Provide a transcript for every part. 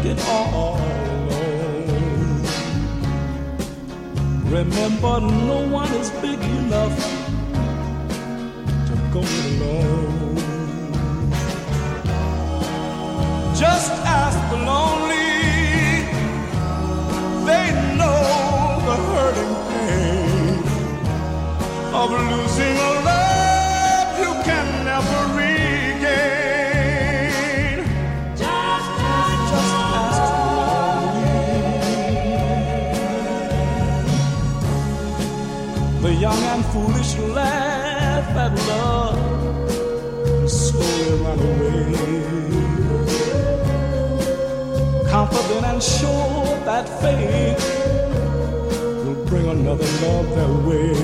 it all alone. Remember, no one is big enough to go it alone. Just ask the lonely, they know the hurting pain of losing a love you can never regain. Just ask the lonely. The young and foolish laugh at love and slowly run away, confident and sure that fate will bring another love their way.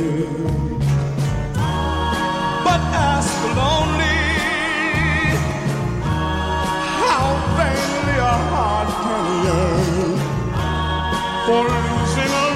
But ask the lonely, how vainly a heart can yearn for losing a